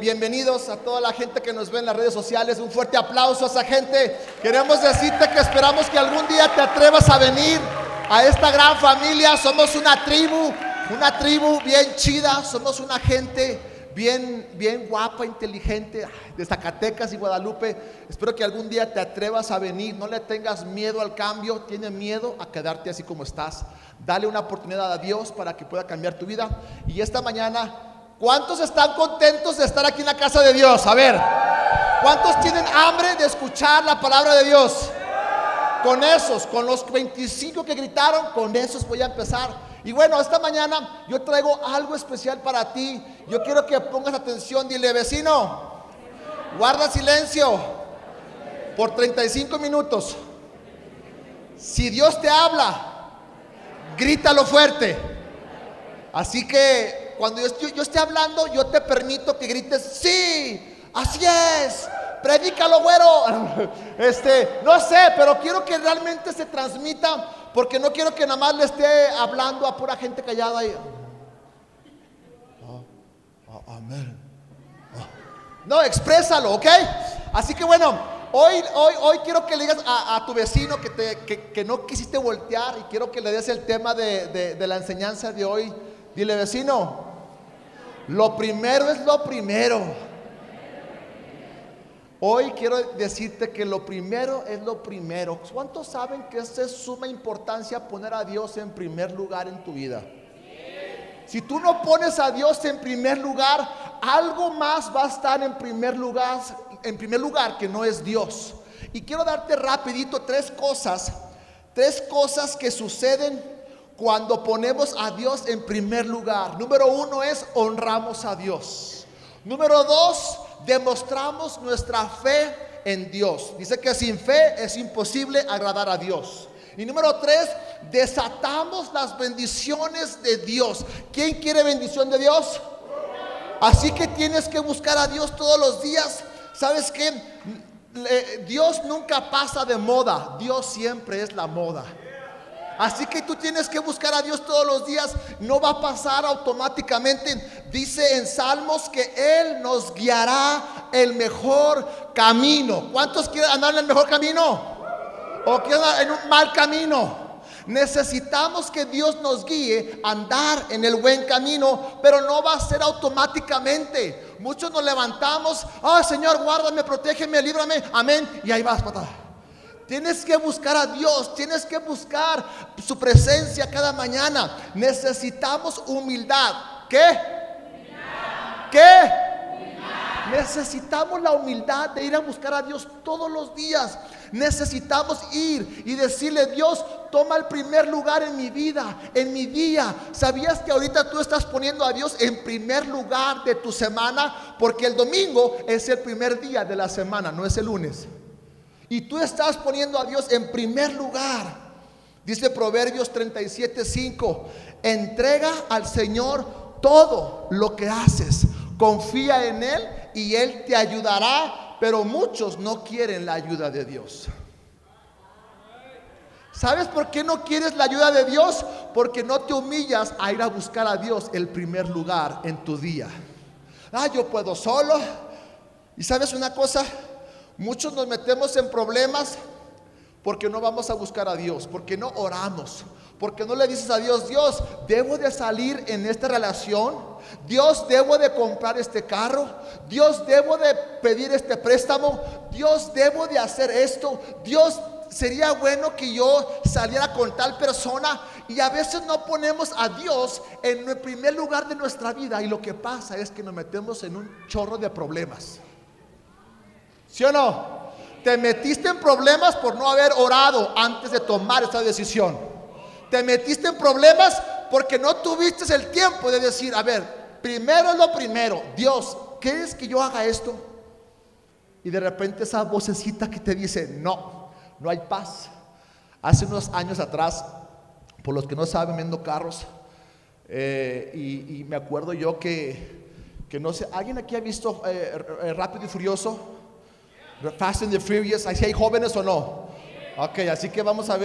bienvenidos a toda la gente que nos ve en las redes sociales. Un fuerte aplauso a esa gente. Queremos decirte que esperamos que algún día te atrevas a venir a esta gran familia. Somos una tribu bien chida. Somos una gente bien guapa, inteligente, de Zacatecas y Guadalupe. Espero que algún día te atrevas a venir. No le tengas miedo al cambio. Tienes miedo a quedarte así como estás. Dale una oportunidad a Dios para que pueda cambiar tu vida. Y esta mañana, ¿cuántos están contentos de estar aquí en la casa de Dios? A ver, ¿cuántos tienen hambre de escuchar la palabra de Dios? Con los 25 que gritaron, con esos voy a empezar. Y bueno, esta mañana yo traigo algo especial para ti. Yo quiero que pongas atención. Dile, vecino, guarda silencio por 35 minutos. Si Dios te habla, grítalo fuerte. Así que cuando yo esté hablando, yo te permito que grites: sí, así es, predícalo, güero. No sé, pero quiero que realmente se transmita, porque no quiero que nada más le esté hablando a pura gente callada y amén. No, exprésalo, ¿ok? Así que bueno, hoy quiero que le digas a tu vecino que no quisiste voltear, y quiero que le des el tema de la enseñanza de hoy. Dile, vecino, lo primero es lo primero. Hoy quiero decirte que lo primero es lo primero. ¿Cuántos saben que es de suma importancia poner a Dios en primer lugar en tu vida? Si tú no pones a Dios en primer lugar, algo más va a estar en primer lugar que no es Dios. Y quiero darte rapidito tres cosas que suceden cuando ponemos a Dios en primer lugar. Número 1 es honramos a Dios. Número 2, demostramos nuestra fe en Dios. Dice que sin fe es imposible agradar a Dios. Y número 3, desatamos las bendiciones de Dios. ¿Quién quiere bendición de Dios? Así que tienes que buscar a Dios todos los días. ¿Sabes qué? Dios nunca pasa de moda. Dios siempre es la moda. Así que tú tienes que buscar a Dios todos los días. No va a pasar automáticamente. Dice en Salmos que Él nos guiará el mejor camino. ¿Cuántos quieren andar en el mejor camino? ¿O quieren andar en un mal camino? Necesitamos que Dios nos guíe a andar en el buen camino, pero no va a ser automáticamente. Muchos nos levantamos: Señor, guárdame, protégeme, líbrame, amén, y ahí vas, patada. Tienes que buscar a Dios, tienes que buscar su presencia cada mañana. Necesitamos humildad. ¿Qué? Humildad. ¿Qué? Humildad. Necesitamos la humildad de ir a buscar a Dios todos los días. Necesitamos ir y decirle: Dios, toma el primer lugar en mi vida, en mi día. ¿Sabías que ahorita tú estás poniendo a Dios en primer lugar de tu semana? Porque el domingo es el primer día de la semana, no es el lunes. Y tú estás poniendo a Dios en primer lugar. Dice Proverbios 37:5: entrega al Señor todo lo que haces, confía en Él y Él te ayudará. Pero muchos no quieren la ayuda de Dios. ¿Sabes por qué no quieres la ayuda de Dios? Porque no te humillas a ir a buscar a Dios el primer lugar en tu día. Yo puedo solo. Y ¿sabes una cosa? Muchos nos metemos en problemas porque no vamos a buscar a Dios, porque no oramos, porque no le dices a Dios: Dios, debo de salir en esta relación, Dios, debo de comprar este carro, Dios, debo de pedir este préstamo, Dios, debo de hacer esto, Dios, sería bueno que yo saliera con tal persona. Y a veces no ponemos a Dios en el primer lugar de nuestra vida, y lo que pasa es que nos metemos en un chorro de problemas. ¿Sí o no? Te metiste en problemas por no haber orado antes de tomar esta decisión. Te metiste en problemas porque no tuviste el tiempo de decir: a ver, primero es lo primero. Dios, ¿quieres que yo haga esto? Y de repente esa vocecita que te dice: no hay paz. Hace unos años atrás, por los que no saben, vendo carros. Y me acuerdo yo que no sé, ¿alguien aquí ha visto Rápido y Furioso? Fast and the Furious. ¿Ahí hay jóvenes o no? Ok, así que vamos a ver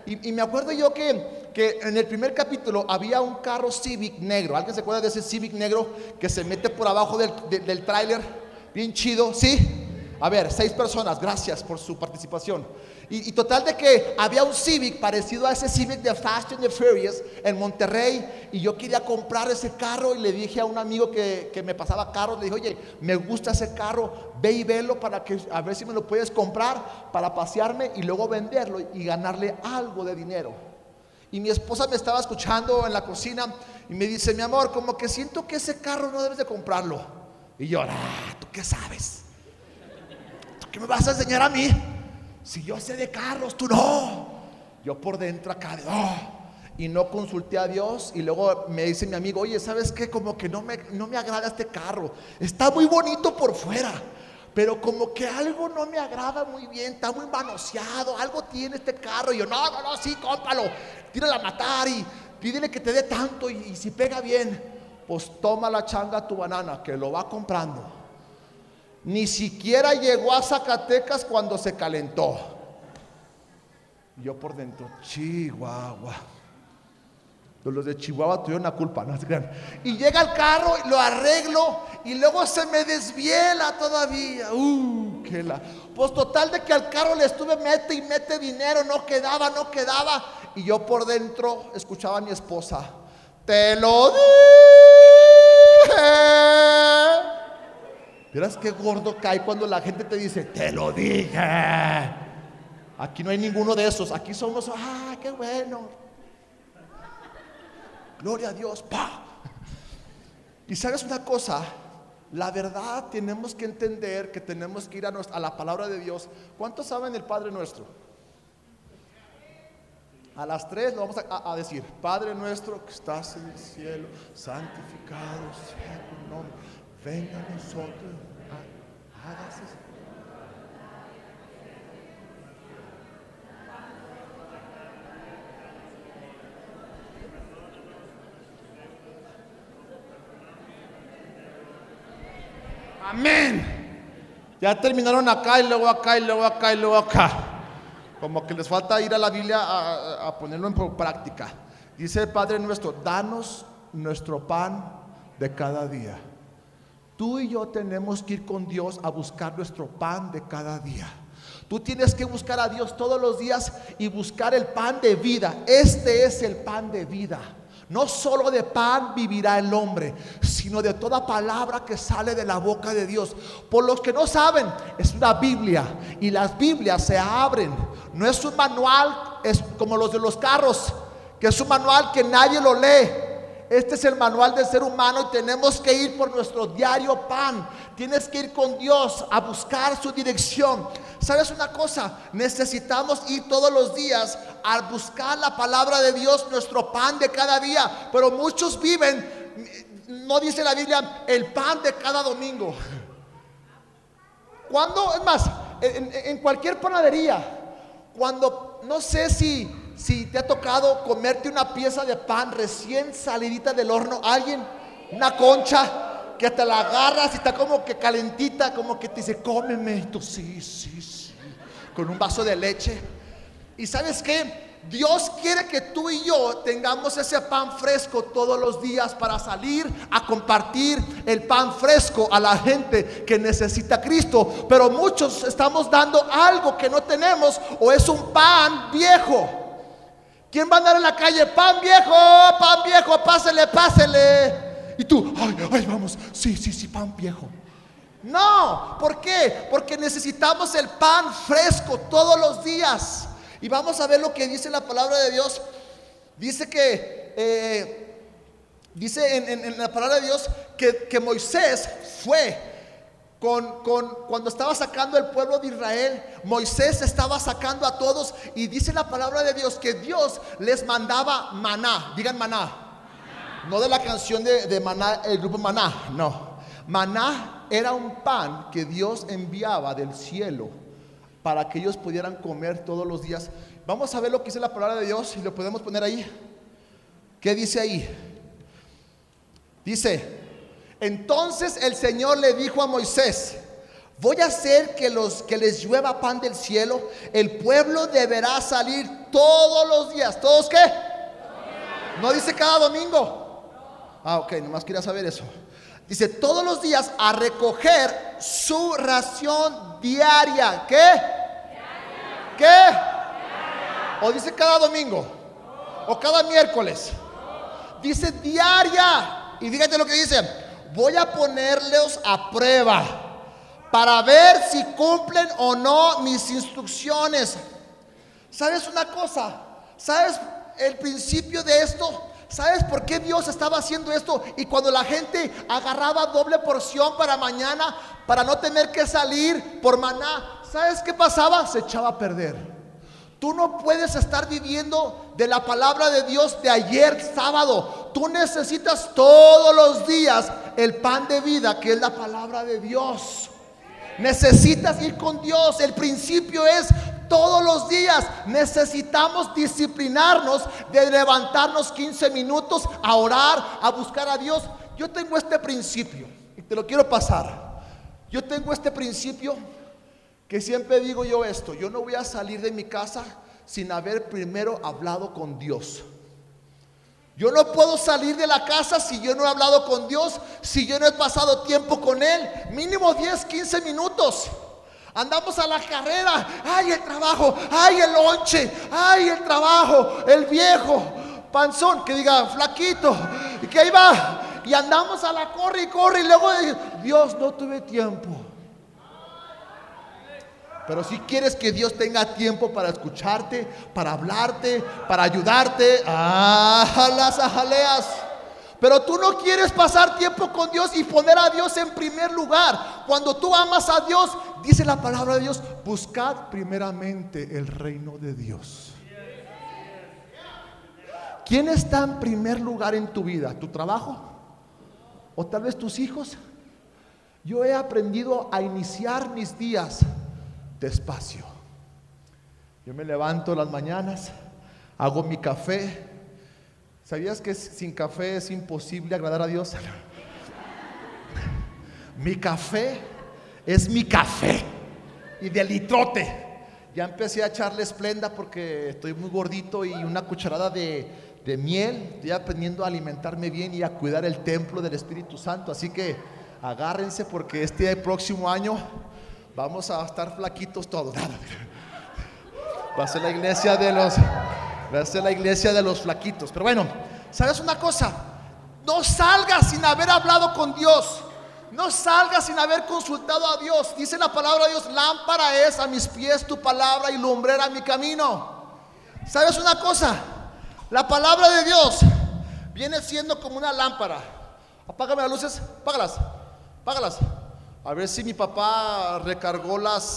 Y me acuerdo yo que en el primer capítulo había un carro Civic negro. ¿Alguien se acuerda de ese Civic negro que se mete por abajo del tráiler? Bien chido, ¿sí? A ver, 6 personas, gracias por su participación. Y total de que había un Civic parecido a ese Civic de Fast and the Furious en Monterrey. Y yo quería comprar ese carro y le dije a un amigo que me pasaba carros, le dije, oye, me gusta ese carro, ve y velo para que a ver si me lo puedes comprar para pasearme y luego venderlo y ganarle algo de dinero. Y mi esposa me estaba escuchando en la cocina y me dice, mi amor, como que siento que ese carro no debes de comprarlo. Y yo, ¿tú qué sabes? ¿Tú qué me vas a enseñar a mí? Si yo sé de carros, tú no. Yo por dentro acá de y no consulté a Dios. Y luego me dice mi amigo, oye, ¿sabes qué? Como que no me agrada este carro. Está muy bonito por fuera, pero como que algo no me agrada muy bien. Está muy manoseado, algo tiene este carro. Y yo, no, sí, cómpralo, tírala a matar y pídele que te dé tanto. Y si pega bien, pues toma la changa tu banana, que lo va comprando. Ni siquiera llegó a Zacatecas cuando se calentó. Yo por dentro, Chihuahua. Los de Chihuahua tuvieron la culpa, no se crean. Y llega el carro, lo arreglo y luego se me desviela todavía. Pues total de que al carro le estuve mete y mete dinero, no quedaba. Y yo por dentro escuchaba a mi esposa, te lo dije. ¿Verás qué gordo cae cuando la gente te dice, te lo dije? Aquí no hay ninguno de esos. Aquí somos, qué bueno. Gloria a Dios. ¡Pah! Y sabes una cosa, la verdad tenemos que entender que tenemos que ir a la palabra de Dios. ¿Cuántos saben el Padre Nuestro? A las 3 lo vamos a decir. Padre nuestro que estás en el cielo, santificado sea tu nombre. Venga a nosotros, hágase. Amén. Ya terminaron acá y luego acá y luego acá y luego acá. Como que les falta ir a la Biblia a ponerlo en práctica. Dice el Padre nuestro, danos nuestro pan de cada día. Tú y yo tenemos que ir con Dios a buscar nuestro pan de cada día. Tú tienes que buscar a Dios todos los días y buscar el pan de vida. Este es el pan de vida. No solo de pan vivirá el hombre, sino de toda palabra que sale de la boca de Dios. Por los que no saben, es una Biblia y las Biblias se abren. No es un manual, es como los de los carros, que es un manual que nadie lo lee. Este es el manual del ser humano y tenemos que ir por nuestro diario pan. Tienes que ir con Dios a buscar su dirección. ¿Sabes una cosa? Necesitamos ir todos los días a buscar la palabra de Dios, nuestro pan de cada día. Pero muchos viven, no dice la Biblia, el pan de cada domingo. Cuando, es más, en cualquier panadería, cuando, no sé si te ha tocado comerte una pieza de pan recién salidita del horno, alguien, una concha que te la agarras y está como que calentita, como que te dice, cómeme, y tú sí, con un vaso de leche. Y ¿sabes qué? Dios quiere que tú y yo tengamos ese pan fresco todos los días para salir a compartir el pan fresco a la gente que necesita a Cristo. Pero muchos estamos dando algo que no tenemos, o es un pan viejo. ¿Quién va a andar en la calle? Pan viejo, pásele. Y tú, ay, vamos, sí, pan viejo. No, ¿por qué? Porque necesitamos el pan fresco todos los días. Y vamos a ver lo que dice la palabra de Dios. Dice que, en la palabra de Dios que Moisés fue cuando estaba sacando el pueblo de Israel. Moisés estaba sacando a todos y dice la palabra de Dios que Dios les mandaba maná. Digan maná. No de la canción de Maná, el grupo Maná, no. Maná era un pan que Dios enviaba del cielo para que ellos pudieran comer todos los días. Vamos a ver lo que dice la palabra de Dios y lo podemos poner ahí. ¿Qué dice ahí? Dice: entonces el Señor le dijo a Moisés: voy a hacer que les llueva pan del cielo. El pueblo deberá salir todos los días. ¿Todos qué? No dice cada domingo. Ok, nomás quería saber eso. Dice todos los días a recoger su ración diaria. ¿Qué? ¿Qué? ¿O dice cada domingo? ¿O cada miércoles? Dice diaria. Y fíjate lo que dice: voy a ponerlos a prueba para ver si cumplen o no mis instrucciones. ¿Sabes una cosa? ¿Sabes el principio de esto? ¿Sabes por qué Dios estaba haciendo esto? Y cuando la gente agarraba doble porción para mañana, para no tener que salir por maná, ¿sabes qué pasaba? Se echaba a perder. Tú no puedes estar viviendo de la palabra de Dios de ayer sábado. Tú necesitas todos los días el pan de vida, que es la palabra de Dios. Necesitas ir con Dios. El principio es todos los días. Necesitamos disciplinarnos de levantarnos 15 minutos a orar, a buscar a Dios. Yo tengo este principio y te lo quiero pasar. Yo tengo este principio que siempre digo yo esto: yo no voy a salir de mi casa sin haber primero hablado con Dios. Yo no puedo salir de la casa si yo no he hablado con Dios, si yo no he pasado tiempo con Él, mínimo 10, 15 minutos. Andamos a la carrera, ay el trabajo, ay el lonche, ay el trabajo, el viejo panzón, que diga flaquito, y que ahí va, y andamos a la corre y corre, y luego Dios, no tuve tiempo. Pero si quieres que Dios tenga tiempo para escucharte, para hablarte, para ayudarte, las ajaleas. Pero tú no quieres pasar tiempo con Dios y poner a Dios en primer lugar. Cuando tú amas a Dios, dice la palabra de Dios: buscad primeramente el reino de Dios. ¿Quién está en primer lugar en tu vida? ¿Tu trabajo? ¿O tal vez tus hijos? Yo he aprendido a iniciar mis días despacio. Yo me levanto las mañanas, hago mi café. ¿Sabías que sin café es imposible agradar a Dios? Mi café es mi café, y de litrote. Ya empecé a echarle Splenda porque estoy muy gordito, y una cucharada de miel. Estoy aprendiendo a alimentarme bien y a cuidar el templo del Espíritu Santo. Así que agárrense, porque este próximo año vamos a estar flaquitos todos. Va a ser la iglesia de los flaquitos. Pero bueno, ¿sabes una cosa? No salgas sin haber hablado con Dios. No salgas sin haber consultado a Dios. Dice la palabra de Dios: lámpara es a mis pies tu palabra y lumbrera mi camino. ¿Sabes una cosa? La palabra de Dios viene siendo como una lámpara. Apágame las luces, apágalas. A ver si mi papá recargó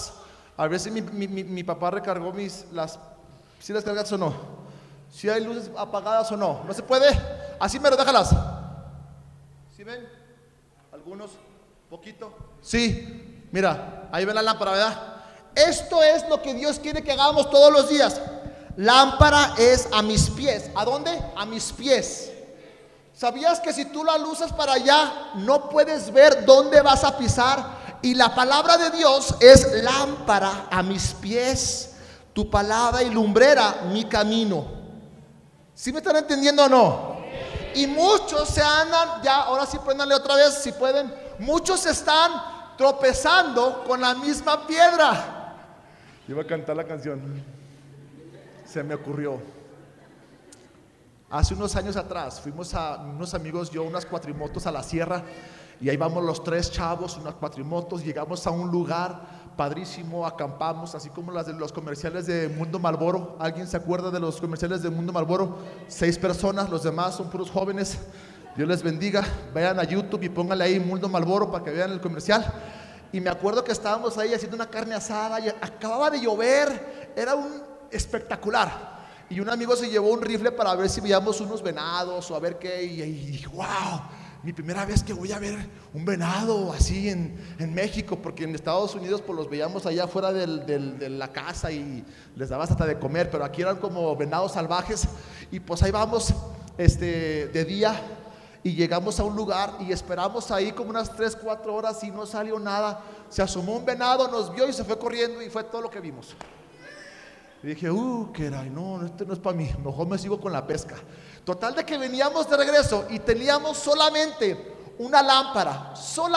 mi papá recargó si las cargas o no. Si hay luces apagadas o no. ¿No se puede? Así mero, déjalas. ¿Sí ven? Algunos, poquito. Sí, mira, ahí ven la lámpara, ¿verdad? Esto es lo que Dios quiere que hagamos todos los días. Lámpara es a mis pies. ¿A dónde? A mis pies. ¿Sabías que si tú la luces para allá, no puedes ver dónde vas a pisar? Y la palabra de Dios es lámpara a mis pies, tu palabra y lumbrera mi camino. ¿Sí me están entendiendo o no? Y muchos se andan, ya, ahora sí préndanle otra vez si pueden. Muchos están tropezando con la misma piedra. Iba a cantar la canción, se me ocurrió. Hace unos años atrás fuimos a unos amigos, yo, unas cuatrimotos a la sierra, y ahí vamos los tres chavos, unas cuatrimotos. Llegamos a un lugar padrísimo, acampamos, así como las de los comerciales de Mundo Marlboro. ¿Alguien se acuerda de los comerciales de Mundo Marlboro? 6 personas, los demás son puros jóvenes. Dios les bendiga. Vayan a YouTube y pónganle ahí Mundo Marlboro para que vean el comercial. Y me acuerdo que estábamos ahí haciendo una carne asada y acababa de llover, era un espectacular. Y un amigo se llevó un rifle para ver si veíamos unos venados o a ver qué. Y dije, wow, mi primera vez que voy a ver un venado así en México, porque en Estados Unidos pues los veíamos allá afuera de la casa y les dabas hasta de comer, pero aquí eran como venados salvajes. Y pues ahí vamos de día, Y llegamos a un lugar y esperamos ahí como unas 3, 4 horas y no salió nada. Se asomó un venado, nos vio y se fue corriendo y fue todo lo que vimos. Y dije, caray, no, este no es para mí, mejor me sigo con la pesca. Total de que veníamos de regreso y teníamos solamente una lámpara.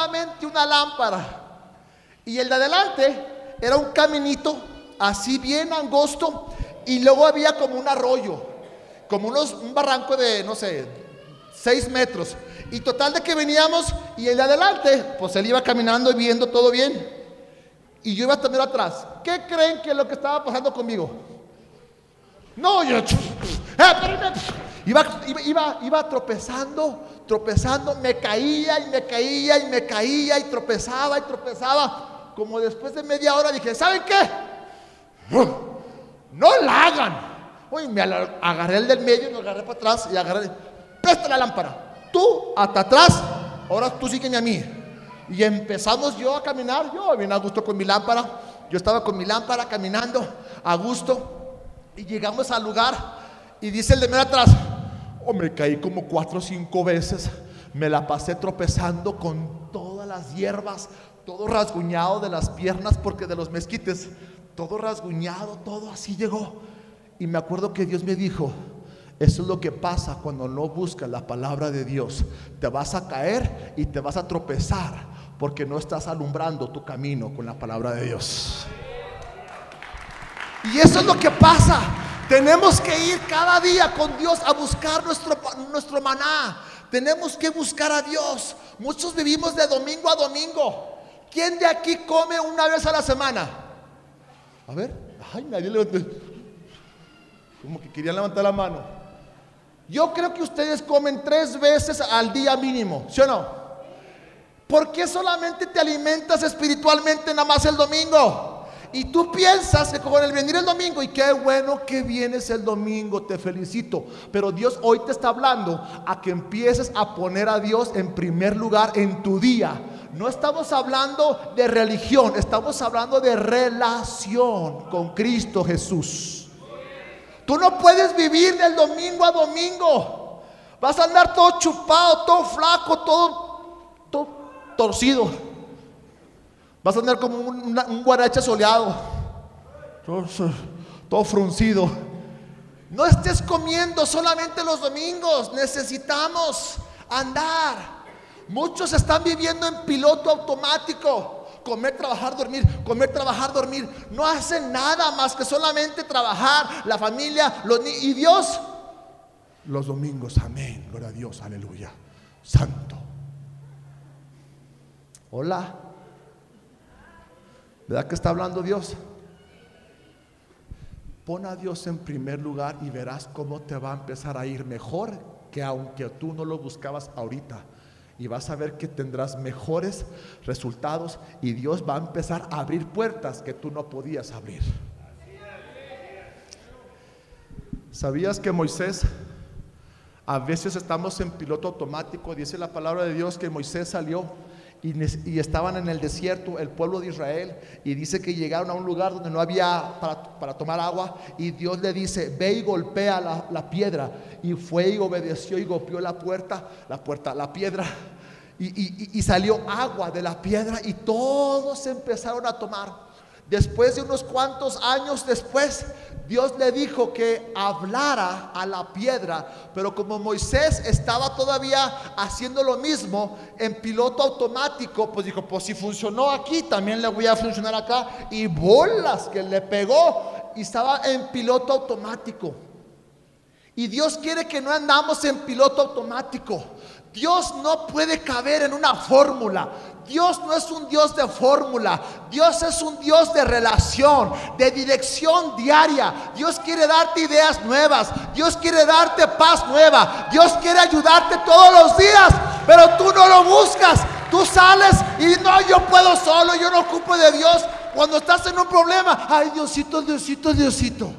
Y el de adelante era un caminito así bien angosto y luego había como un arroyo, como un barranco de, no sé, 6 metros. Y total de que veníamos y el de adelante, pues él iba caminando y viendo todo bien. Y yo iba también atrás. ¿Qué creen que es lo que estaba pasando conmigo? No, yo iba tropezando, me caía y tropezaba. Como después de media hora dije, ¿saben qué? No la hagan. Oye, me agarré el del medio y me agarré para atrás y agarré, presta la lámpara, tú hasta atrás, ahora tú sígueme a mí. Y empezamos yo a caminar, yo bien a gusto con mi lámpara. Yo estaba con mi lámpara caminando a gusto. Y llegamos al lugar y dice el de medio atrás, me caí como 4 o 5 veces. Me la pasé tropezando con todas las hierbas, todo rasguñado de las piernas porque de los mezquites, todo rasguñado, todo así llegó. Y me acuerdo que Dios me dijo, eso es lo que pasa cuando no buscas la palabra de Dios. Te vas a caer y te vas a tropezar porque no estás alumbrando tu camino con la palabra de Dios. Y eso es lo que pasa. Tenemos que ir cada día con Dios a buscar nuestro maná. Tenemos que buscar a Dios. Muchos vivimos de domingo a domingo. ¿Quién de aquí come una vez a la semana? A ver, nadie levantó. Como que querían levantar la mano. Yo creo que ustedes comen 3 veces al día mínimo, ¿sí o no? ¿Por qué solamente te alimentas espiritualmente nada más el domingo? Y tú piensas que con el venir el domingo, y qué bueno que vienes el domingo, te felicito. Pero Dios hoy te está hablando a que empieces a poner a Dios en primer lugar en tu día. No estamos hablando de religión, estamos hablando de relación con Cristo Jesús. Tú no puedes vivir del domingo a domingo. Vas a andar todo chupado, todo flaco, todo torcido. Vas a andar como un guarache soleado, todo fruncido. No estés comiendo solamente los domingos. Necesitamos andar. Muchos están viviendo en piloto automático. Comer, trabajar, dormir, comer, trabajar, dormir. No hacen nada más que solamente trabajar, la familia, los niños y Dios. Los domingos, amén, gloria a Dios, aleluya, santo. Hola. ¿Verdad que está hablando Dios? Pon a Dios en primer lugar y verás cómo te va a empezar a ir mejor que aunque tú no lo buscabas ahorita. Y vas a ver que tendrás mejores resultados y Dios va a empezar a abrir puertas que tú no podías abrir. ¿Sabías que Moisés, a veces estamos en piloto automático? Dice la palabra de Dios que Moisés salió y estaban en el desierto, el pueblo de Israel, y dice que llegaron a un lugar donde no había para tomar agua, y Dios le dice, ve y golpea la piedra, y fue y obedeció y golpeó la piedra, y salió agua de la piedra, y todos empezaron a tomar. Después de unos cuantos años después, Dios le dijo que hablara a la piedra, pero como Moisés estaba todavía haciendo lo mismo en piloto automático, pues dijo, pues si funcionó aquí, también le voy a funcionar acá. Y bolas que le pegó, y estaba en piloto automático. Y Dios quiere que no andamos en piloto automático. Dios no puede caber en una fórmula. Dios no es un Dios de fórmula. Dios es un Dios de relación, de dirección diaria. Dios quiere darte ideas nuevas. Dios quiere darte paz nueva. Dios quiere ayudarte todos los días, pero tú no lo buscas. Tú sales y no, yo puedo solo, yo no ocupo de Dios. Cuando estás en un problema, ay, Diosito, Diosito, Diosito.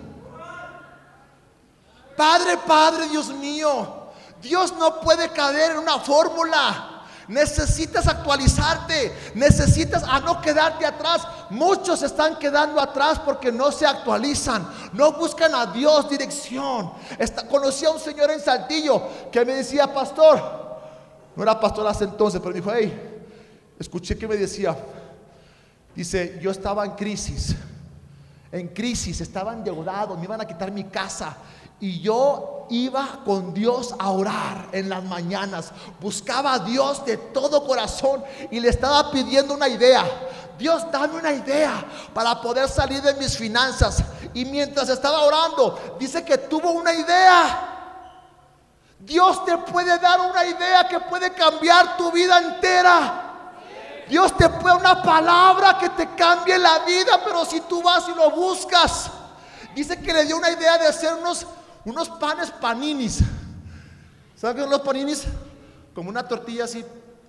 Padre, Padre, Dios mío. Dios no puede caer en una fórmula. Necesitas actualizarte. Necesitas a no quedarte atrás. Muchos están quedando atrás porque no se actualizan. No buscan a Dios dirección. Conocí a un señor en Saltillo que me decía, pastor, no era pastor hace entonces, pero me dijo, hey, escuché que me decía, dice, yo estaba en crisis, estaba endeudado, me iban a quitar mi casa. Y yo iba con Dios a orar en las mañanas, buscaba a Dios de todo corazón y le estaba pidiendo una idea. Dios, dame una idea para poder salir de mis finanzas. Y mientras estaba orando, dice que tuvo una idea. Dios te puede dar una idea que puede cambiar tu vida entera. Dios te puede dar una palabra que te cambie la vida, pero si tú vas y lo buscas. Dice que le dio una idea de hacer unos panes paninis. ¿Saben qué son los paninis? Como una tortilla así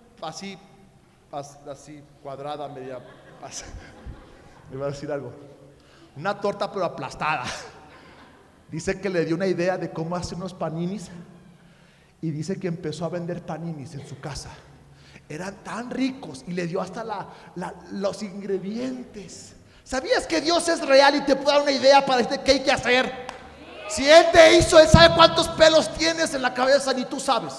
cuadrada, media. Me iba a decir algo. Una torta pero aplastada. Dice que le dio una idea de cómo hacer unos paninis. Y dice que empezó a vender paninis en su casa. Eran tan ricos y le dio hasta los ingredientes. ¿Sabías que Dios es real y te puede dar una idea para qué hay que hacer? Si Él te hizo, Él sabe cuántos pelos tienes en la cabeza, ni tú sabes.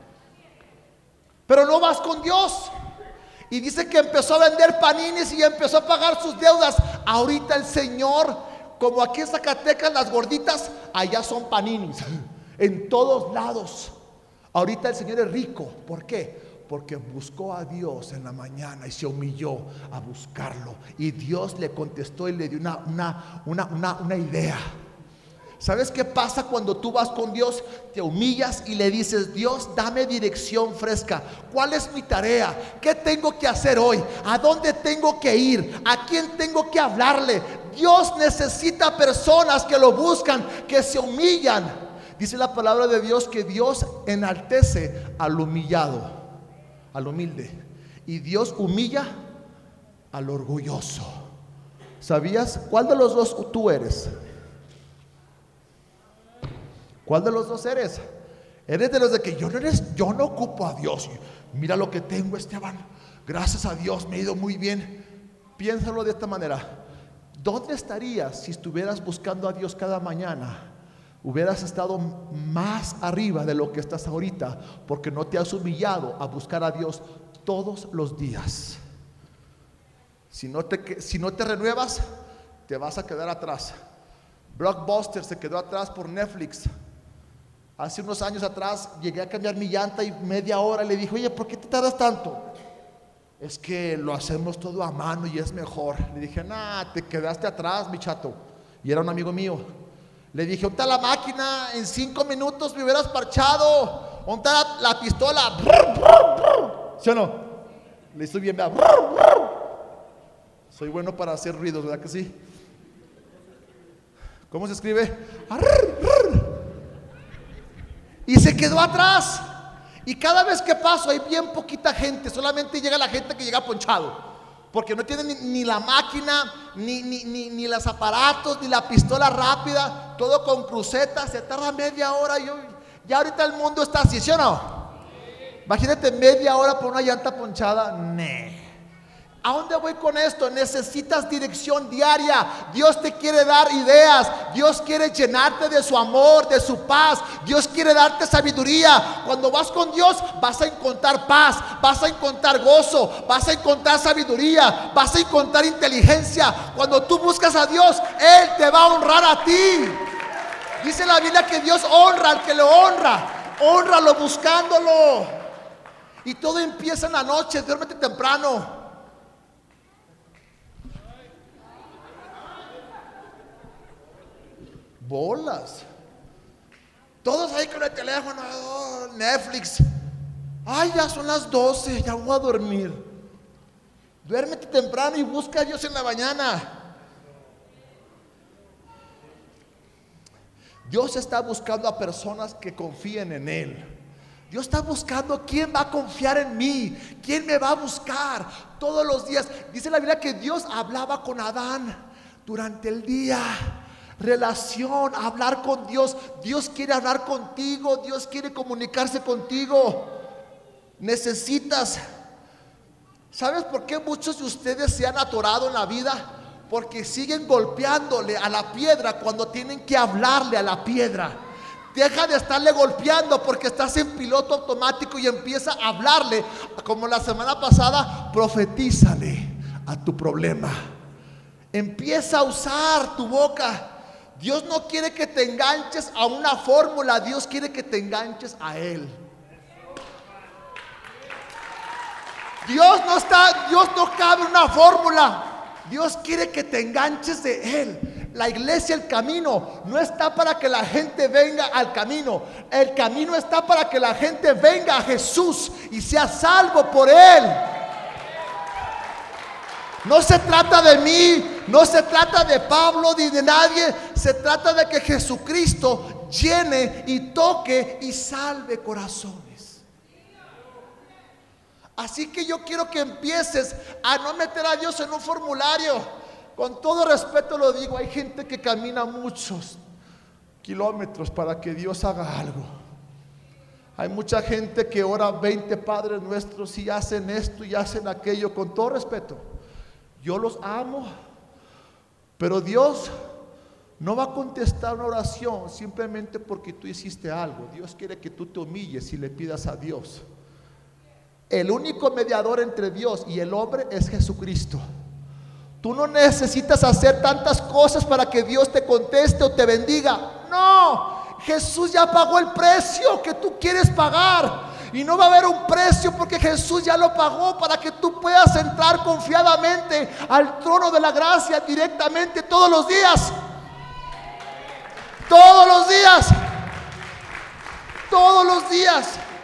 Pero no vas con Dios. Y dice que empezó a vender paninis y empezó a pagar sus deudas. Ahorita el Señor, como aquí en Zacatecas las gorditas, allá son paninis en todos lados. Ahorita el Señor es rico. ¿Por qué? Porque buscó a Dios en la mañana y se humilló a buscarlo. Y Dios le contestó y le dio una idea. ¿Sabes qué pasa cuando tú vas con Dios? Te humillas y le dices, Dios, dame dirección fresca. ¿Cuál es mi tarea? ¿Qué tengo que hacer hoy? ¿A dónde tengo que ir? ¿A quién tengo que hablarle? Dios necesita personas que lo buscan, que se humillan. Dice la palabra de Dios que Dios enaltece al humillado, al humilde, y Dios humilla al orgulloso. ¿Sabías cuál de los dos tú eres? ¿Cuál de los dos eres? ¿Eres de los de que yo no ocupo a Dios? Mira lo que tengo, Esteban. Gracias a Dios me ha ido muy bien. Piénsalo de esta manera. ¿Dónde estarías si estuvieras buscando a Dios cada mañana? Hubieras estado más arriba de lo que estás ahorita, porque no te has humillado a buscar a Dios todos los días. Si no te renuevas, te vas a quedar atrás. Blockbuster se quedó atrás por Netflix. Hace unos años atrás llegué a cambiar mi llanta y media hora le dije, oye, ¿por qué te tardas tanto? Es que lo hacemos todo a mano y es mejor. Le dije, te quedaste atrás, mi chato. Y era un amigo mío. Le dije, ¿dónde está la máquina? En 5 minutos me hubieras parchado. ¿Dónde está la pistola? ¿Sí o no? Le hizo bien, ¿verdad? Soy bueno para hacer ruidos, ¿verdad que sí? ¿Cómo se escribe? Y se quedó atrás. Y cada vez que paso hay bien poquita gente. Solamente llega la gente que llega ponchado, porque no tiene ni la máquina, ni los aparatos, ni la pistola rápida. Todo con cruceta. Se tarda media hora. Ya ahorita el mundo está así, ¿sí o no? Imagínate media hora por una llanta ponchada. ¿A dónde voy con esto? Necesitas dirección diaria. Dios te quiere dar ideas. Dios quiere llenarte de su amor, de su paz. Dios quiere darte sabiduría. Cuando vas con Dios vas a encontrar paz, vas a encontrar gozo, vas a encontrar sabiduría, vas a encontrar inteligencia. Cuando tú buscas a Dios, Él te va a honrar a ti. Dice la Biblia que Dios honra al que lo honra. Hónralo buscándolo. Y todo empieza en la noche. Duérmete temprano. Bolas. Todos ahí con el teléfono, Netflix. Ay, ya son las 12, ya voy a dormir. Duérmete temprano y busca a Dios en la mañana. Dios está buscando a personas que confíen en Él. Dios está buscando quién va a confiar en mí, quién me va a buscar todos los días. Dice la Biblia que Dios hablaba con Adán durante el día. Relación, hablar con Dios. Dios quiere hablar contigo. Dios quiere comunicarse contigo. Necesitas. ¿Sabes por qué muchos de ustedes se han atorado en la vida? Porque siguen golpeándole a la piedra cuando tienen que hablarle a la piedra. Deja de estarle golpeando porque estás en piloto automático y empieza a hablarle, como la semana pasada, profetízale a tu problema. Empieza a usar tu boca. Dios no quiere que te enganches a una fórmula, Dios quiere que te enganches a Él. Dios no cabe en una fórmula. Dios quiere que te enganches de Él. La iglesia, el camino, no está para que la gente venga al camino. El camino está para que la gente venga a Jesús y sea salvo por Él. No se trata de mí, no se trata de Pablo ni de nadie. Se trata de que Jesucristo llene y toque y salve corazones. Así que yo quiero que empieces a no meter a Dios en un formulario. Con todo respeto lo digo, hay gente que camina muchos kilómetros para que Dios haga algo. Hay mucha gente que ora 20 Padres Nuestros y hacen esto y hacen aquello. Con todo respeto, yo los amo, pero Dios no va a contestar una oración simplemente porque tú hiciste algo. Dios quiere que tú te humilles y le pidas a Dios. El único mediador entre Dios y el hombre es Jesucristo. Tú no necesitas hacer tantas cosas para que Dios te conteste o te bendiga. No, Jesús ya pagó el precio que tú quieres pagar. Y no va a haber un precio porque Jesús ya lo pagó para que tú puedas entrar confiadamente al trono de la gracia directamente todos los días. Todos los días. Todos los días.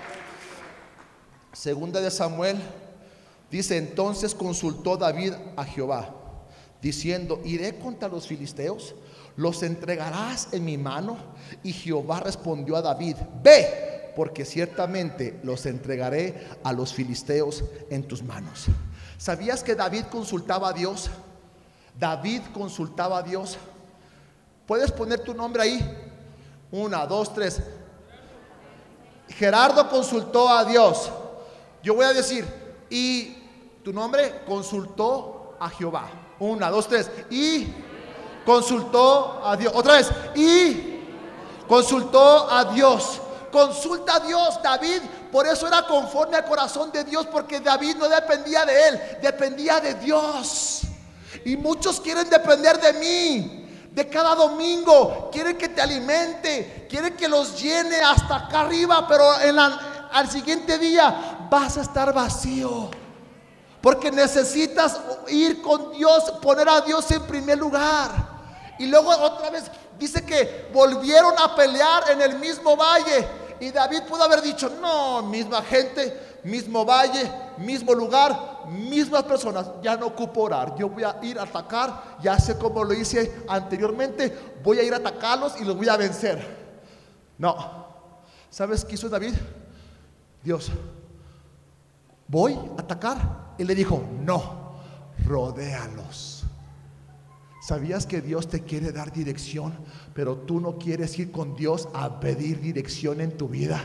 Segunda de Samuel dice: entonces consultó David a Jehová, diciendo: iré contra los filisteos, los entregarás en mi mano. Y Jehová respondió a David: ve, porque ciertamente los entregaré a los filisteos en tus manos. ¿Sabías que David consultaba a Dios? David consultaba a Dios. ¿Puedes poner tu nombre ahí? 1, 2, 3. Gerardo consultó a Dios. Yo voy a decir: y tu nombre consultó a Jehová. 1, 2, 3. Y consultó a Dios. Otra vez. Y consultó a Dios. Consulta a Dios. David, por eso era conforme al corazón de Dios, porque David no dependía de él, dependía de Dios. Y muchos quieren depender de mí, de cada domingo. Quieren que te alimente, quieren que los llene hasta acá arriba, pero al siguiente día vas a estar vacío. Porque necesitas ir con Dios, poner a Dios en primer lugar. Y luego otra vez dice que volvieron a pelear en el mismo valle. Y David pudo haber dicho: no, misma gente, mismo valle, mismo lugar, mismas personas, ya no ocupo orar. Yo voy a ir a atacar, ya sé cómo lo hice anteriormente, voy a ir a atacarlos y los voy a vencer. No. ¿Sabes qué hizo David? Dios: voy a atacar. Y le dijo: no, rodéalos. ¿Sabías que Dios te quiere dar dirección, pero tú no quieres ir con Dios a pedir dirección en tu vida?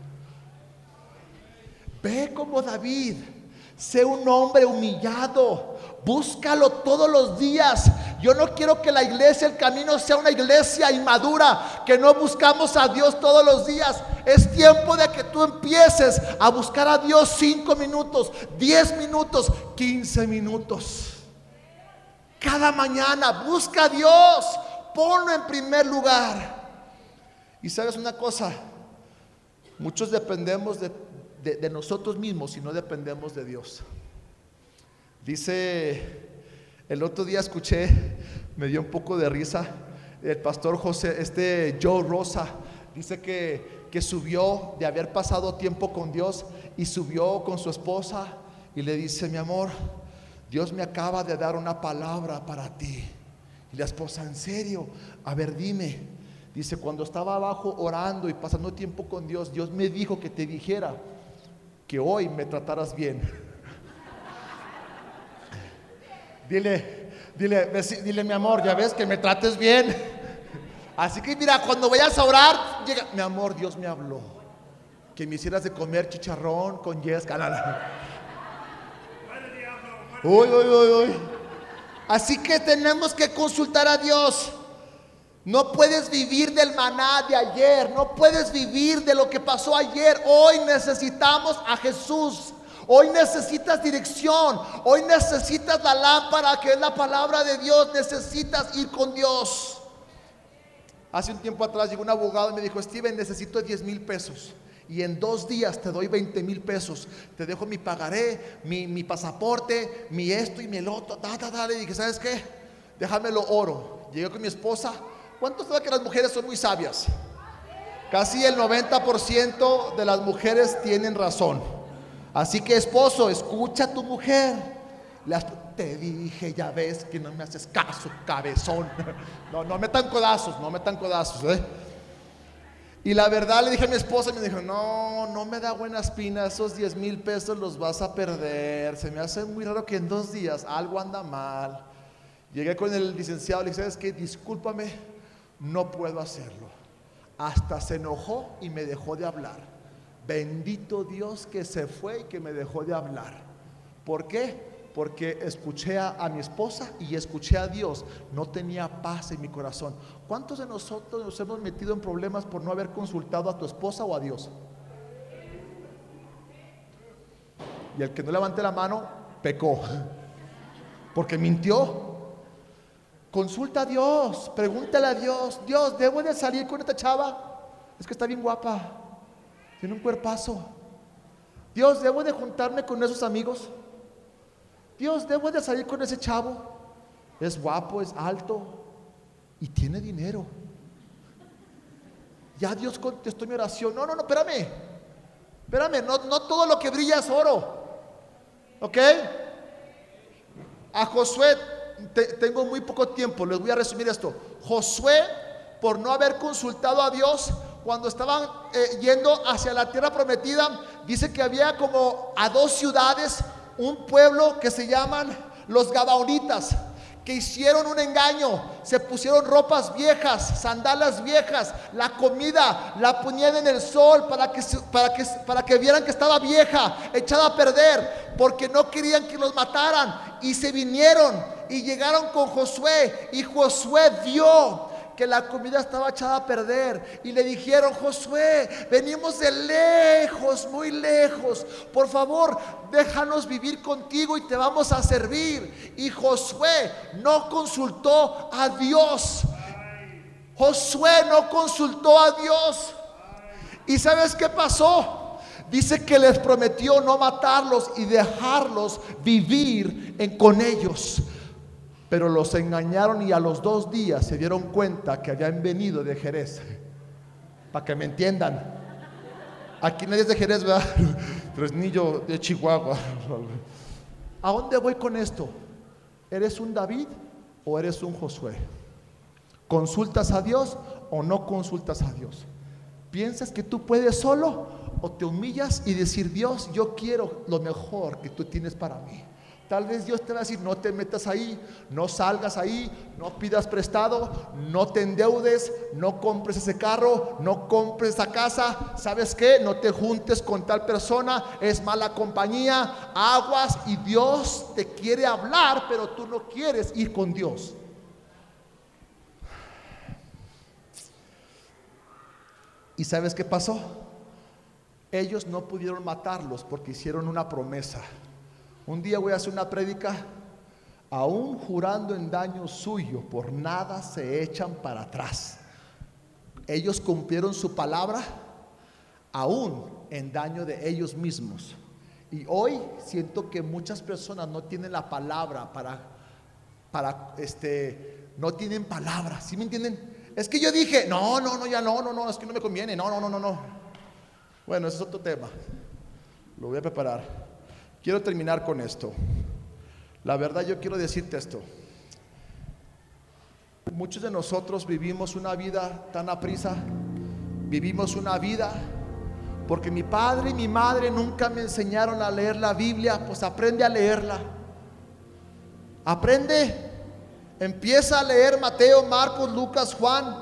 Ve como David. Sé un hombre humillado. Búscalo todos los días. Yo no quiero que la iglesia, el camino, sea una iglesia inmadura, que no buscamos a Dios todos los días. Es tiempo de que tú empieces a buscar a Dios 5 minutos, 10 minutos, 15 minutos. Cada mañana busca a Dios, ponlo en primer lugar. Y sabes una cosa, muchos dependemos de nosotros mismos y no dependemos de Dios. Dice, el otro día escuché, me dio un poco de risa, el pastor Joe Rosa, dice que subió de haber pasado tiempo con Dios y subió con su esposa y le dice: mi amor, Dios me acaba de dar una palabra para ti. Y la esposa: ¿en serio? A ver, dime. Dice: cuando estaba abajo orando y pasando tiempo con Dios, Dios me dijo que te dijera que hoy me trataras bien. Dile, mi amor, ya ves, que me trates bien. Así que mira, cuando vayas a orar, llega: mi amor, Dios me habló que me hicieras de comer chicharrón con yesca. Uy. Así que tenemos que consultar a Dios. No puedes vivir del maná de ayer, no puedes vivir de lo que pasó ayer. Hoy necesitamos a Jesús. Hoy necesitas dirección, hoy necesitas la lámpara que es la palabra de Dios, necesitas ir con Dios. Hace un tiempo atrás llegó un abogado y me dijo: Steven, necesito 10,000 pesos y en 2 días te doy 20,000 pesos. Te dejo mi pagaré, mi pasaporte, mi esto y mi el otro. Le dije: ¿sabes qué? Déjamelo oro. Llegué con mi esposa. ¿Cuántos saben que las mujeres son muy sabias? Casi el 90% de las mujeres tienen razón. Así que, esposo, escucha a tu mujer. Te dije, ya ves que no me haces caso, cabezón. No metan codazos, Y la verdad le dije a mi esposa y me dijo: no me da buena espina, esos 10,000 pesos los vas a perder. Se me hace muy raro que en 2 días algo anda mal. Llegué con el licenciado y le dije: ¿sabes qué? Discúlpame, no puedo hacerlo. Hasta se enojó y me dejó de hablar. Bendito Dios que se fue y que me dejó de hablar. ¿Por qué? Porque escuché a mi esposa y escuché a Dios. No tenía paz en mi corazón. ¿Cuántos de nosotros nos hemos metido en problemas por no haber consultado a tu esposa o a Dios? Y el que no levante la mano, pecó, porque mintió. Consulta a Dios, pregúntale a Dios: Dios, ¿debo de salir con esta chava? Es que está bien guapa, tiene un cuerpazo. Dios, ¿debo de juntarme con esos amigos? Dios, ¿debo de salir con ese chavo? Es guapo, es alto y tiene dinero. Ya Dios contestó mi oración. No, espérame, no todo lo que brilla es oro. ¿Ok? A Josué, tengo muy poco tiempo, les voy a resumir esto. Josué, por no haber consultado a Dios, cuando estaban yendo hacia la tierra prometida, dice que había como a 2 ciudades, un pueblo que se llaman los Gabaonitas, que hicieron un engaño. Se pusieron ropas viejas, sandalas viejas, la comida la ponían en el sol para que vieran que estaba vieja, echada a perder, porque no querían que los mataran. Y se vinieron y llegaron con Josué, y Josué vio que la comida estaba echada a perder, y le dijeron: Josué, venimos de lejos, muy lejos, por favor déjanos vivir contigo y te vamos a servir. Y Josué no consultó a Dios. ¿Y sabes qué pasó? Dice que les prometió no matarlos y dejarlos vivir con ellos. Pero los engañaron, y a los 2 días se dieron cuenta que habían venido de Jerez. Para que me entiendan, aquí nadie es de Jerez, ¿verdad? Fresnillo de Chihuahua. ¿A dónde voy con esto? ¿Eres un David o eres un Josué? ¿Consultas a Dios o no consultas a Dios? ¿Piensas que tú puedes solo o te humillas y decir: Dios, yo quiero lo mejor que tú tienes para mí? Tal vez Dios te va a decir: no te metas ahí, no salgas ahí, no pidas prestado, no te endeudes, no compres ese carro, no compres esa casa. ¿Sabes qué? No te juntes con tal persona, es mala compañía, aguas. Y Dios te quiere hablar, pero tú no quieres ir con Dios. ¿Y sabes qué pasó? Ellos no pudieron matarlos porque hicieron una promesa. Un día voy a hacer una prédica: aún jurando en daño suyo, por nada se echan para atrás. Ellos cumplieron su palabra, aún en daño de ellos mismos. Y hoy siento que muchas personas no tienen la palabra no tienen palabra. ¿Sí me entienden? Es que yo dije, no, es que no me conviene, no. Bueno, ese es otro tema, lo voy a preparar. Quiero terminar con esto. La verdad, yo quiero decirte esto: muchos de nosotros vivimos una vida tan aprisa. Vivimos una vida porque mi padre y mi madre nunca me enseñaron a leer la Biblia. Pues aprende a leerla. Empieza a leer Mateo, Marcos, Lucas, Juan.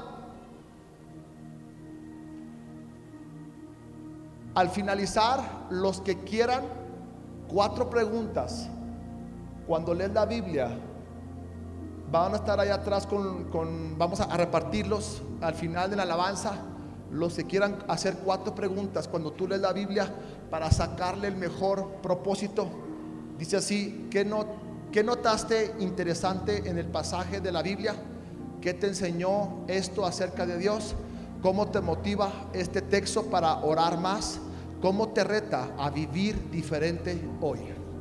Al finalizar, los que quieran, 4 preguntas. Cuando lees la Biblia, van a estar allá atrás vamos a repartirlos al final de la alabanza. Los que quieran hacer 4 preguntas cuando tú lees la Biblia para sacarle el mejor propósito. Dice así: ¿qué notaste interesante en el pasaje de la Biblia? ¿Qué te enseñó esto acerca de Dios? ¿Cómo te motiva este texto para orar más? ¿Cómo te reta a vivir diferente hoy?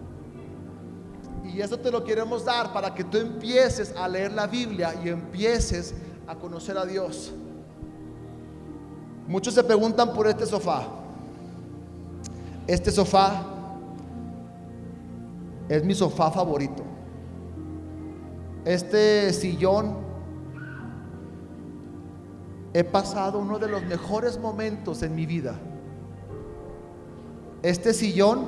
Y eso te lo queremos dar para que tú empieces a leer la Biblia y empieces a conocer a Dios. Muchos se preguntan por este sofá. Este sofá es mi sofá favorito. Este sillón, he pasado uno de los mejores momentos en mi vida. Este sillón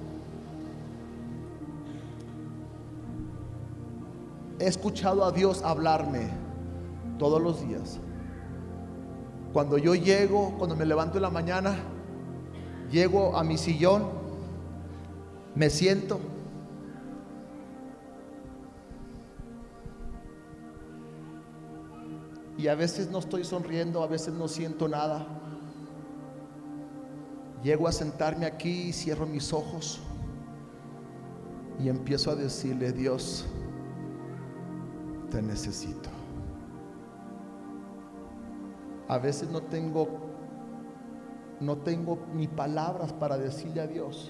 he escuchado a Dios hablarme todos los días. Cuando yo llego, cuando me levanto en la mañana, llego a mi sillón, me siento y a veces no estoy sonriendo, a veces no siento nada. Llego a sentarme aquí, cierro mis ojos y empiezo a decirle: Dios, te necesito. A veces no tengo ni palabras para decirle a Dios.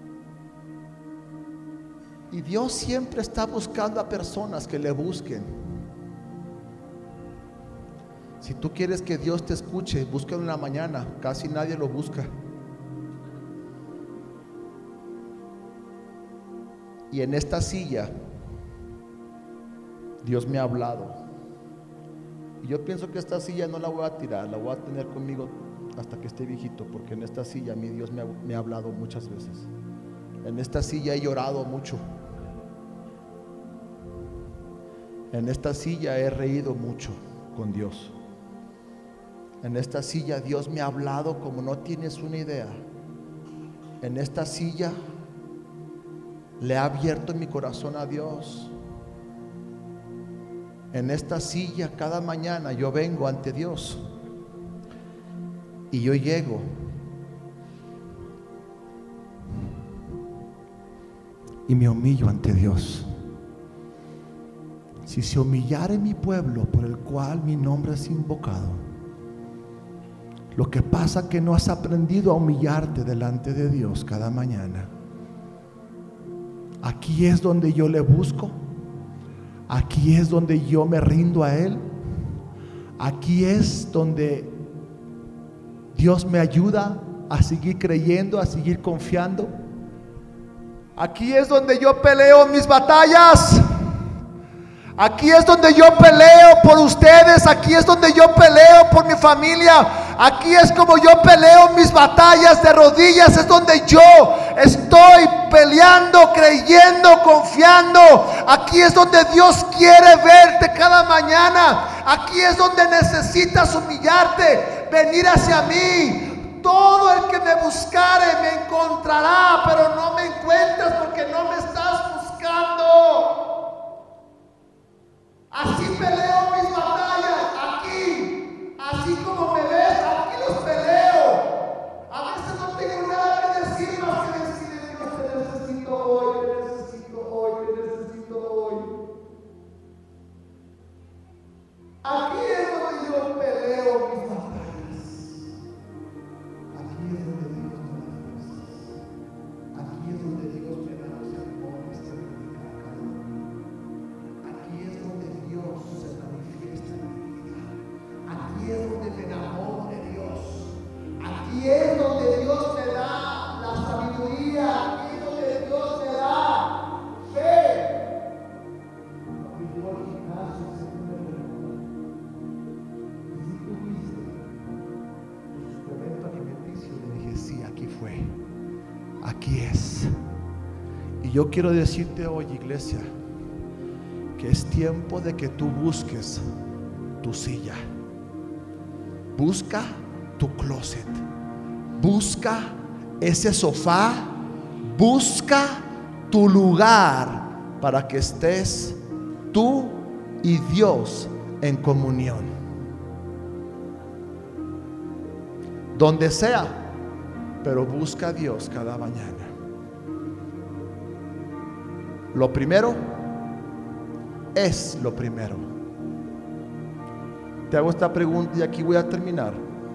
Y Dios siempre está buscando a personas que le busquen. Si tú quieres que Dios te escuche, búscalo en la mañana. Casi nadie lo busca. Y en esta silla Dios me ha hablado. Y yo pienso que esta silla no la voy a tirar, la voy a tener conmigo hasta que esté viejito, porque en esta silla mi Dios me ha hablado muchas veces. En esta silla he llorado mucho. En esta silla he reído mucho con Dios. En esta silla Dios me ha hablado como no tienes una idea. En esta silla le he abierto mi corazón a Dios. En esta silla cada mañana yo vengo ante Dios y yo llego y me humillo ante Dios. Si se humillare mi pueblo por el cual mi nombre es invocado. Lo que pasa es que no has aprendido a humillarte delante de Dios cada mañana. Aquí es donde yo le busco. Aquí es donde yo me rindo a Él. Aquí es donde Dios me ayuda a seguir creyendo, a seguir confiando. Aquí es donde yo peleo mis batallas. Aquí es donde yo peleo por ustedes. Aquí es donde yo peleo por mi familia. Aquí es como yo peleo mis batallas de rodillas. Es donde yo estoy peleando, creyendo, confiando. Aquí es donde Dios quiere verte cada mañana. Aquí es donde necesitas humillarte, venir hacia mí. Todo el que me buscare me encontrará, pero no me encuentras porque no me estás buscando. Así peleo mis batallas, aquí, así como me ves, aquí los peleo. A veces no tengo nada que decir más que decirle: Dios, te necesito hoy, te necesito hoy, te necesito hoy. Aquí es donde yo peleo mis batallas. Aquí es donde Dios me da fuerzas. Aquí es donde Dios me da los sermones que predicar cada día. Aquí es donde Dios se manifiesta en mi vida. Aquí es donde me enamoro de Dios. Aquí es donde Dios me da la sabiduría. Aquí es donde Dios me da fe. Cuando yo al gimnasio siempre me pregunto: ¿y si tuviste tu suplemento alimenticio? Le dije: sí, aquí fue. Aquí es. Y yo quiero decirte hoy, iglesia, que es tiempo de que tú busques tu silla. Busca tu closet. Busca ese sofá. Busca tu lugar para que estés tú y Dios en comunión. Donde sea, pero busca a Dios cada mañana. Lo primero es lo primero. Te hago esta pregunta y aquí voy a terminar.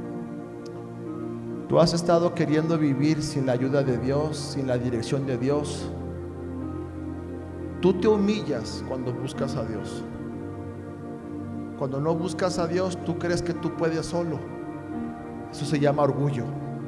¿Tú has estado queriendo vivir sin la ayuda de Dios, sin la dirección de Dios? Tú te humillas cuando buscas a Dios. Cuando no buscas a Dios, tú crees que tú puedes solo. Eso se llama orgullo.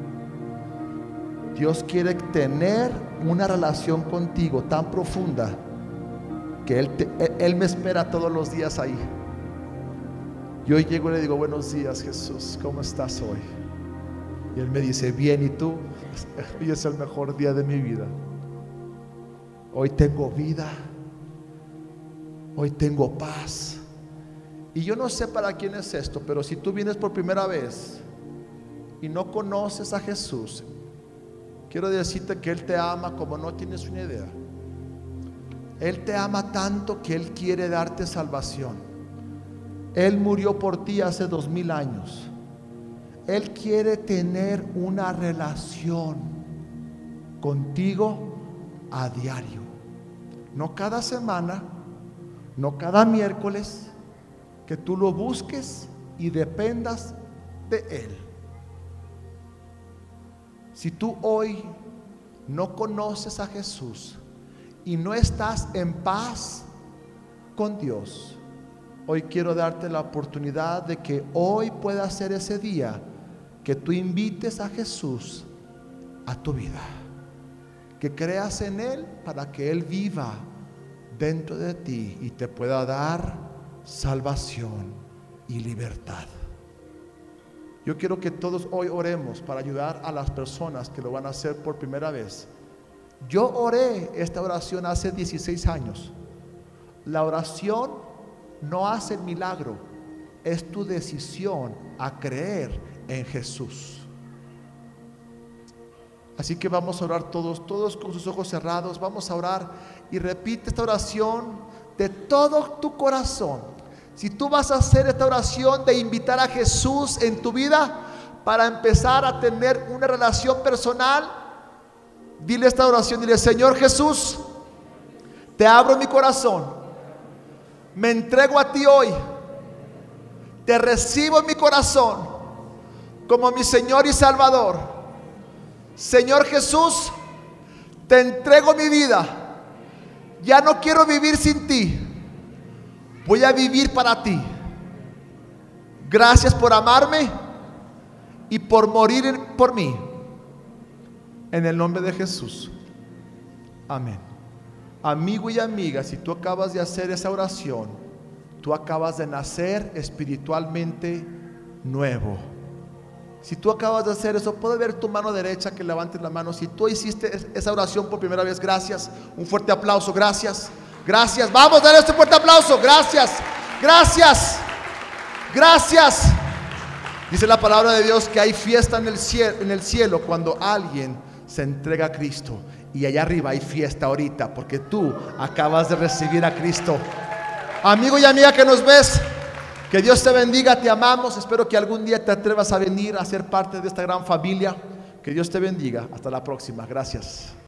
Dios quiere tener una relación contigo tan profunda que Él me espera todos los días ahí. Yo llego y le digo: buenos días, Jesús, ¿cómo estás hoy? Y Él me dice: bien, ¿y tú? Hoy es el mejor día de mi vida. Hoy tengo vida. Hoy tengo paz. Y yo no sé para quién es esto, pero si tú vienes por primera vez y no conoces a Jesús, quiero decirte que Él te ama como no tienes una idea. Él te ama tanto que Él quiere darte salvación. Él murió por ti hace 2000 años. Él quiere tener una relación contigo a diario. No cada semana, no cada miércoles, que tú lo busques y dependas de Él. Si tú hoy no conoces a Jesús y no estás en paz con Dios, hoy quiero darte la oportunidad de que hoy pueda ser ese día que tú invites a Jesús a tu vida, que creas en Él para que Él viva dentro de ti y te pueda dar salvación y libertad. Yo quiero que todos hoy oremos para ayudar a las personas que lo van a hacer por primera vez. Yo oré esta oración hace 16 años. La oración no hace el milagro, es tu decisión a creer en Jesús. Así que vamos a orar todos con sus ojos cerrados. Vamos a orar y repite esta oración de todo tu corazón. Si tú vas a hacer esta oración de invitar a Jesús en tu vida para empezar a tener una relación personal, dile esta oración, dile: Señor Jesús, te abro mi corazón, me entrego a ti hoy, te recibo en mi corazón como mi Señor y Salvador. Señor Jesús, te entrego mi vida, ya no quiero vivir sin ti, voy a vivir para ti. Gracias por amarme y por morir por mí. En el nombre de Jesús. Amén. Amigo y amiga, si tú acabas de hacer esa oración, tú acabas de nacer espiritualmente nuevo. Si tú acabas de hacer eso, puedo ver tu mano derecha que levantes la mano. Si tú hiciste esa oración por primera vez, gracias. Un fuerte aplauso, gracias. Gracias, vamos a dar este fuerte aplauso. Gracias, gracias, gracias. Dice la palabra de Dios que hay fiesta en el cielo cuando alguien se entrega a Cristo. Y allá arriba hay fiesta ahorita porque tú acabas de recibir a Cristo. Amigo y amiga que nos ves, que Dios te bendiga, te amamos. Espero que algún día te atrevas a venir a ser parte de esta gran familia. Que Dios te bendiga, hasta la próxima, gracias.